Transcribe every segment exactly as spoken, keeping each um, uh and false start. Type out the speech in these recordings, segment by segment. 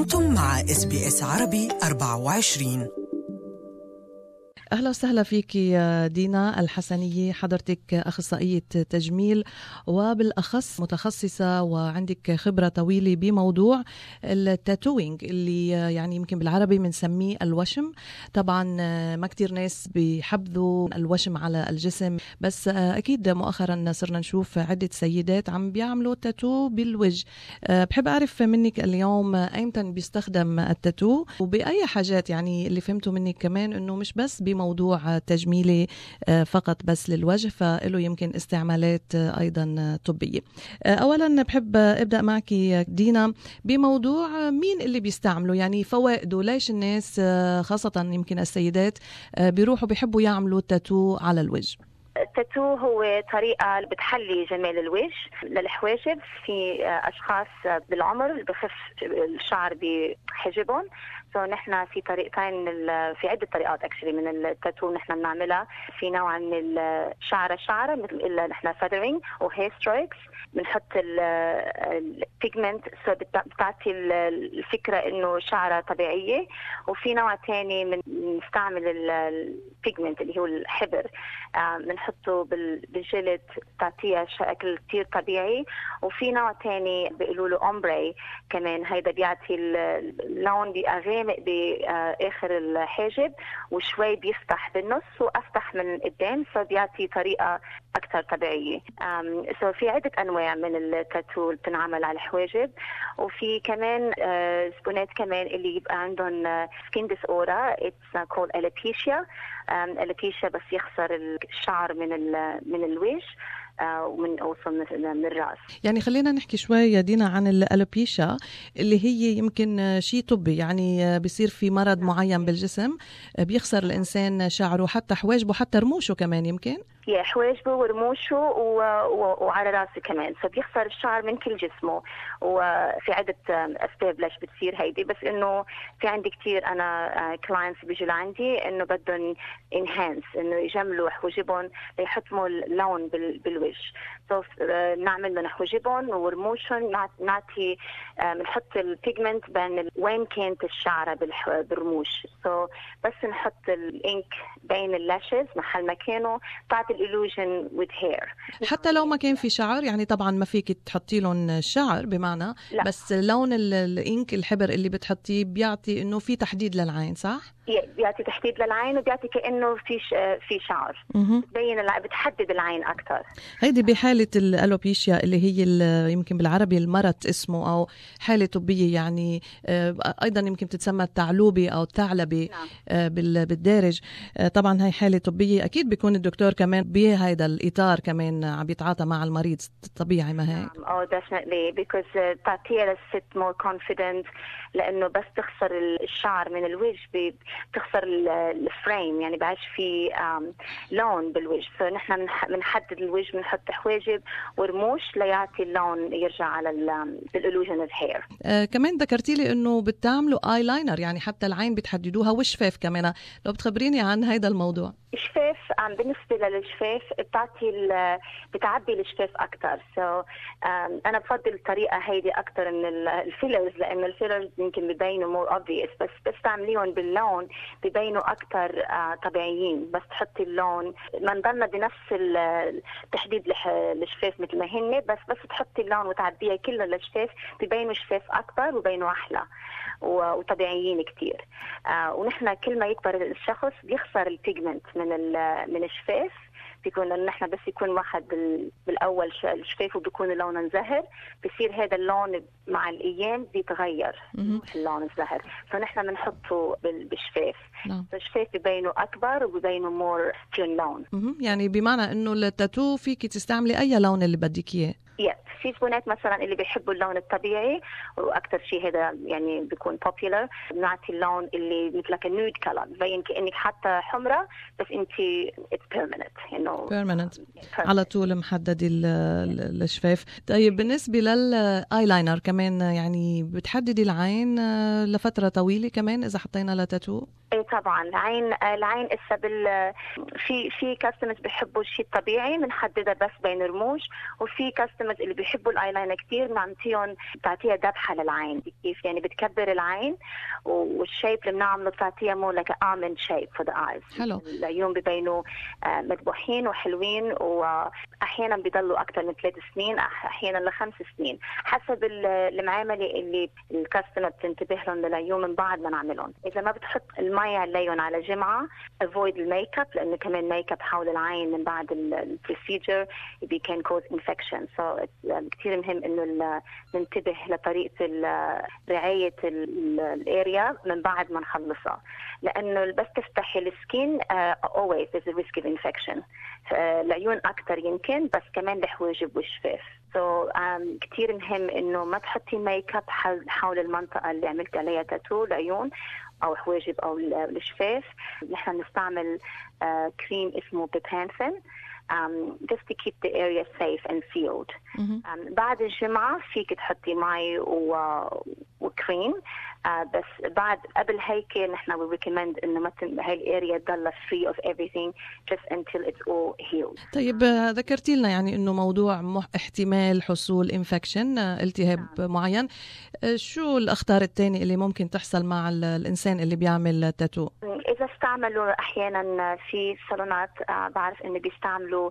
أنتم مع إس بي إس عربي أربعة وعشرين. أهلا وسهلا فيك يا دينا الحسنية. حضرتك أخصائية تجميل وبالأخص متخصصة وعندك خبرة طويلة بموضوع التاتوينج اللي يعني يمكن بالعربي بنسميه الوشم. طبعا ما كتير ناس بيحبذوا الوشم على الجسم، بس أكيد مؤخرا صرنا نشوف عدة سيدات عم بيعملوا تاتو بالوجه. بحب أعرف منك اليوم أيمتى بيستخدم التاتو وبأي حاجات، يعني اللي فهمته منك كمان أنه مش بس بموضوع تجميلي فقط بس للوجه، فله يمكن استعمالات أيضا طبية. أولا بحب أبدأ معك دينا بموضوع مين اللي بيستعملوا، يعني فوائده، ليش الناس خاصة يمكن السيدات بيروحوا بيحبوا يعملوا تاتو على الوجه؟ التاتو هو طريقة بتحلي جمال الوجه للحواجب. في أشخاص بالعمر بخف الشعر بحجبهم، فنحن في طريقتين، في عدة طريقات أكشلي من التاتو نحن بنعملها. في نوع من الشعرة شعرة مثل إلا نحن feathering أو hair strokes، بنحط البيجمنت بتعطي الفكرة إنه شعرة طبيعية. وفي نوع تاني من نستعمل البيجمنت اللي هو الحبر، بنحطه بالجلد تعطيها شكل كتير طبيعي. وفي نوع تاني بيقولوا له أومبري كمان، هيدا بيعطي اللون بيغامق بآخر الحاجب وشوي بيفتح بالنص وأفتح من قدام، فبيعطي طريقة أكثر طبيعية. سو في عدة أنواع من التاتو اللي بتنعمل على الحواجب. وفي كمان زبونات كمان اللي يبقى عندهم skin disorder it's called alopecia. alopecia بس يخسر الشعر من من الوجه ومن أوصل من الرأس. يعني خلينا نحكي شوي يا دينا عن الألوبيشيا اللي هي يمكن شيء طبي، يعني بيصير في مرض معين بالجسم بيخسر الإنسان شعره، حتى حواجبه، حتى رموشه كمان يمكن. يا حواجبه ورموشه و... و... وعلى راسه كمان، فبيخسر الشعر من كل جسمه. وفي عدة أسباب ليش بتصير هيدي، بس إنه في عندي كتير أنا كلاينتس بيجوا لعندي إنه بدهم انهانس، إنه يجملوا حواجبهم ليحطموا اللون بال... بالوجه. سو نعمل لهم حواجبهم ورموشهم، نعطي بنحط البيجمنت بين وين كانت الشعرة بالح... بالرموش. سو بس نحط الإنك بين اللاشز محل مكانه، تعطي الإلوجن with hair. حتى لو ما كان في شعر، يعني طبعا ما فيك تحطي لهم شعر بمعنى لا. بس لون الإنك الحبر اللي بتحطيه بيعطي إنه في تحديد للعين، صح؟ بيعطي تحديد للعين وبيعطي كأنه في في شعر، بتبين بتحدد العين أكثر. هيدي بحالة الألوبيشيا اللي هي يمكن بالعربي المرض اسمه، أو حالة طبية يعني أيضا يمكن تتسمى التعلوبة أو الثعلبة بالدارج. طبعا هاي حالة طبية، أكيد بيكون الدكتور كمان بهذا الإطار كمان عم يتعاطى مع المريض طبيعي، ما هيك؟ Oh definitely because تعطيها للست more confident، لأنه بس تخسر الشعر من الوجه بتخسر الفريم، يعني بعيش في لون بالوجه. فنحن بنحدد الوجه، بنحط حواجب ورموش ليعطي اللون يرجع على الإلوجن اوف هير. آه كمان ذكرتي لي إنه بتعملوا آي لاينر، يعني حتى العين بتحددوها، وشفاف كمان. لو بتخبريني عن هذا الموضوع. الشفاف بالنسبة للشفاف بتعطي بتعبي الشفاف أكتر. سو so, أنا بفضل الطريقة هيدي أكتر من الفيلرز، لأن الفيلرز يمكن بيبينوا more obvious، بس بس تعمليهم باللون بيبينوا أكتر طبيعيين. بس تحطي اللون ما نضلنا بنفس تحديد الشفاف مثل ما هن، بس بس تحطي اللون وتعبيها كلها للشفاف بيبينوا شفاف أكتر وبينوا أحلى وطبيعيين كتير. ونحن كل ما يكبر الشخص بيخسر البيجمنت من من الشفاف، بيكون إن إحنا بس يكون واحد بالأول الشفاف وبيكون اللون زهر، بيصير هذا اللون مع الأيام بيتغير اللون الزهر، فنحن بنحطه بالشفاف. الشفاف بيبينوا أكبر وبيبينوا مور تون لون. يعني بمعنى إنه التاتو فيك تستعملي أي لون اللي بدك إياه. يس في زبونات مثلا اللي بيحبوا اللون الطبيعي، واكثر شيء هذا يعني بيكون popular، بنعطي اللون اللي مثل كنود كلر، ببين كانك حتى حمراء بس انت it's permanent انه permanent على طول محدد الشفاف. طيب بالنسبه للايلاينر كمان، يعني بتحددي العين لفتره طويله كمان اذا حطينا لها تاتو؟ ايه طبعا العين العين اسا بال في في كاستمرز بيحبوا الشيء الطبيعي بنحددها بس بين رموش، وفي كاستمرز الكاستمرز اللي بيحبوا الايلاينر كتير بنعطيهم بتعطيها ذبحه للعين. كيف يعني بتكبر العين والشيب اللي بنعمله بتعطيها مو لك almond shape for the eyes. حلو. العيون ببينوا مذبوحين وحلوين واحيانا بيضلوا اكثر من ثلاث سنين احيانا لخمس سنين حسب المعامله اللي الكاستمر بتنتبه لهم للعيون من بعد ما نعملهم. اذا ما بتحط المي عليهم على جمعه avoid الميك اب لانه كمان ميك اب حول العين من بعد البروسيجر it can cause infection. so كثير مهم انه ننتبه لطريقه رعايه الاريا من بعد ما نخلصها لانه بس تفتحي السكين uh, always there's a risk of infection. العيون اكثر يمكن بس كمان الحواجب والشفاف. so um, كثير مهم انه ما تحطي ميك اب حول المنطقه اللي عملت عليها تاتو العيون او حواجب او الشفاف. نحن نستعمل uh, كريم اسمه بيبانثين Um, just to keep the area safe and sealed. Mm-hmm. um, بعد الجمعة فيك تحطي ماء و... وكريم uh, بس بعد قبل هيك نحن we recommend إنه مثلا هاي الاريا تضل free of everything just until it's all healed. طيب ذكرتي لنا يعني إنه موضوع مح... احتمال حصول infection التهاب نعم. معين. شو الأخطار التانية اللي ممكن تحصل مع الإنسان اللي بيعمل تاتو؟ إذا استعملوا أحيانا في صالونات uh, بعرف إنه بيستعملوا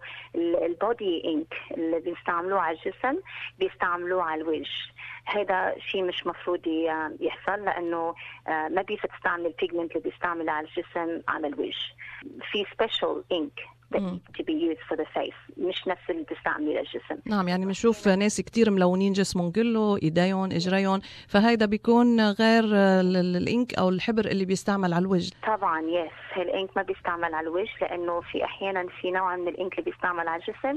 البودي إنك اللي بيستعملوه على الجسم بيستعملوه على الوجه. هذا شيء مش مفروض يحصل لأنه ما بيفت تستعمل البيجمنت اللي بيستعمله على الجسم على الوجه. في سبيشال إنك that needs to be used for the face مش نفس اللي بتستعمله للجسم. نعم يعني بنشوف ناس كتير ملونين جسمهم كله ايديهم اجريهم فهيدا بيكون غير الانك او الحبر اللي بيستعمل على الوجه. طبعا يس الانك ما بيستعمل على الوجه لانه في احيانا في نوع من الانك اللي بيستعمل على الجسم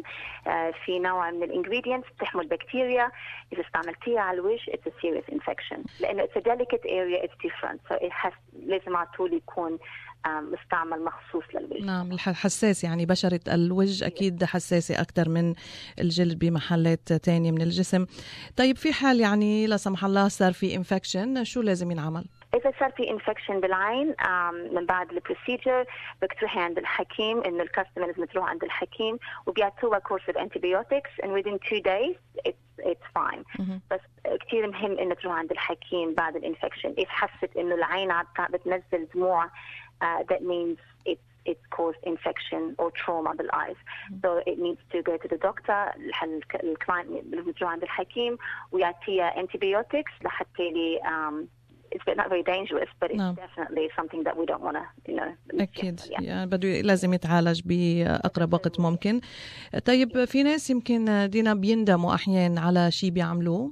في نوع من الانجريدينتس بتحمل بكتيريا اذا استعملتيها على الوجه it's a serious infection لانه it's a delicate area it's different so it has لازم على طول يكون مستعمل مخصوص للوجه. نعم الحساس يعني بشرة الوجه أكيد حساسة أكتر من الجلد بمحلات تانية من الجسم. طيب في حال يعني لا سمح الله صار في انفكشن شو لازم ينعمل؟ إذا صار في انفكشن بالعين من بعد البروسيجر بتروحي عند الحكيم إنه الكاستمر لازم تروح عند الحكيم وبيعطوها كورس of antibiotics and within two days it's it's fine. mm-hmm. بس كتير مهم إنه تروح عند الحكيم بعد الانفكشن. إذا حست إنه العين عم بتنزل دموع Uh, that means it's it's caused infection or trauma in the eyes. Mm-hmm. So it needs to go to the doctor. The client لازم يروح عند الحكيم ويعطيها antibiotics لحتى لي um, it's not very dangerous but it's no. definitely something that we don't want to you know أكيد yeah. يعني بده لازم يتعالج بأقرب وقت ممكن. طيب في ناس يمكن دينا بيندموا أحيان على شيء بيعملوه.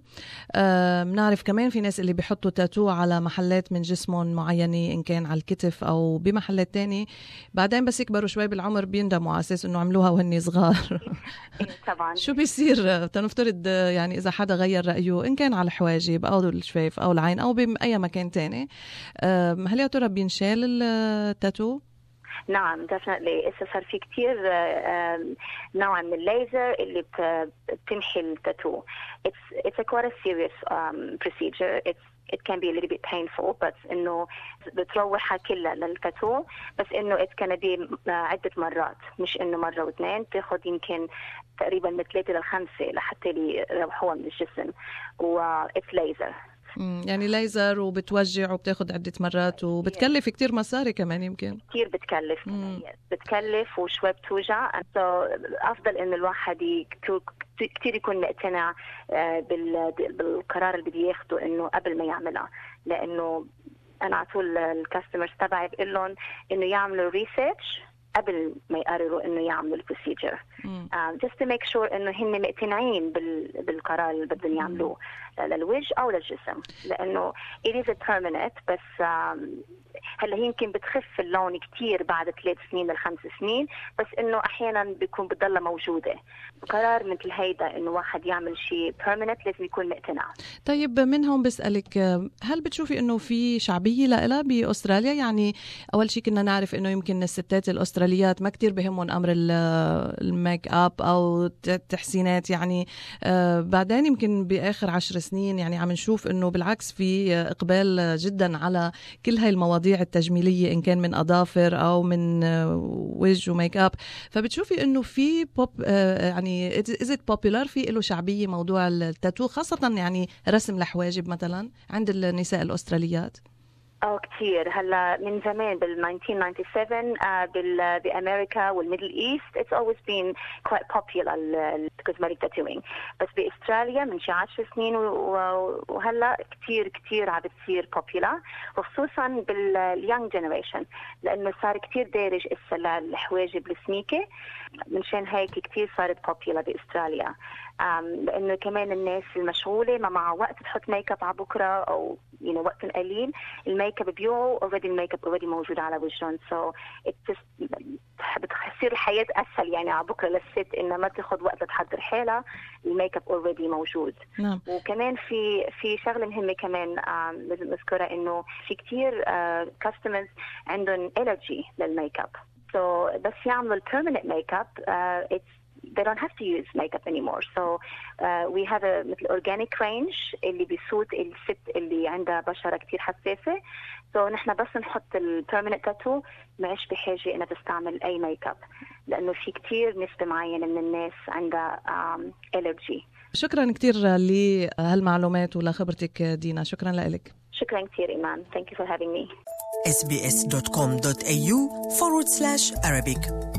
بنعرف آه كمان في ناس اللي بيحطوا تاتو على محلات من جسمهم معينة إن كان على الكتف أو بمحلات تاني بعدين بس يكبروا شوي بالعمر بيندموا على أساس إنه عملوها وهني صغار. طبعا شو بيصير تنفترض يعني إذا حدا غير رأيه إن كان على الحواجب أو الشفاف أو العين أو بأي مكان تاني هل يا ترى بينشال التاتو؟ نعم definitely. إذا صار في كتير نوع من الليزر اللي بتمحي التاتو. It's it's a quite a serious um, procedure. It's it can be a little bit painful but إنه بتروحها كلها للتاتو بس إنه it can be عدة مرات مش إنه مرة واثنين تاخد يمكن تقريبا من ثلاثة لخمسة لحتى يروحوها من الجسم و it's laser. يعني ليزر وبتوجع وبتاخد عدة مرات وبتكلف كتير مصاري كمان يمكن كتير بتكلف كمان بتكلف وشوي بتوجع. أفضل إن الواحد كتير يكون مقتنع بالقرار اللي بده ياخده إنه قبل ما يعملها لأنه أنا على طول الكاستمرز تبعي بقول لهم إنه يعملوا ريسيرش قبل ما يقرروا إنه يعملوا البروسيجر um, just to make sure إنه هن مقتنعين بال بالقرار اللي بدهم يعملوه للوجه أو للجسم لأنه it is a permanent بس um, هلا يمكن بتخف اللون كتير بعد ثلاث سنين لخمس سنين بس إنه أحيانا بيكون بتضل موجودة. قرار مثل هيدا إنه واحد يعمل شيء permanent لازم يكون مقتنع. طيب منهم بسألك هل بتشوفي إنه في شعبية لها بأستراليا؟ يعني أول شيء كنا نعرف إنه يمكن الستات الأستراليات ما كتير بهمهم أمر الميك أب أو التحسينات يعني آه بعدين يمكن بآخر عشر سنين يعني عم نشوف إنه بالعكس في إقبال جدا على كل هاي المواضيع التجميلية إن كان من أظافر أو من وجه وميك اب، فبتشوفي إنه في بوب يعني is it popular، في له شعبية موضوع التاتو، خاصة يعني رسم الحواجب مثلا عند النساء الأستراليات؟ اه كتير. هلا من زمان بال nineteen ninety-seven uh, بال بأمريكا والميدل إيست it's always been quite popular ال cosmetic tattooing. بس بأستراليا من شي عشر سنين وهلا كتير كتير عم بتصير popular، وخصوصا بال young generation، لأنه صار كتير دارج إسا الحواجب السميكة، منشان هيك كتير صارت popular بأستراليا. لأنه كمان الناس المشغولة ما معها وقت تحط ميك اب على بكرة أو you know وقت قليل، الميك اب بيوعوا already الميك اب already موجود على وجههم، so it just بتصير الحياة أسهل يعني على بكرة للست إنها ما تاخد وقت تحضر حالها، الميك اب already موجود. نعم. وكمان في في شغلة مهمة كمان لازم نذكرها، إنه في كتير customers عندهم allergy للميك اب، so بس يعملوا permanent makeup uh, it's they don't have to use makeup anymore. So uh, we have a مثل organic range اللي بيسوت الست اللي عندها بشرة كتير حساسة. So نحن بس نحط ال permanent tattoo معش بحاجة إنها تستعمل أي ميك اب، لأنه في كتير نسبة معينة من الناس عندها um, allergy. شكرا كتير لهالمعلومات ولخبرتك دينا، شكرا لك. شكرا كتير إيمان. Thank you for having me. إس بي إس دوت كوم دوت إيه يو forward slash Arabic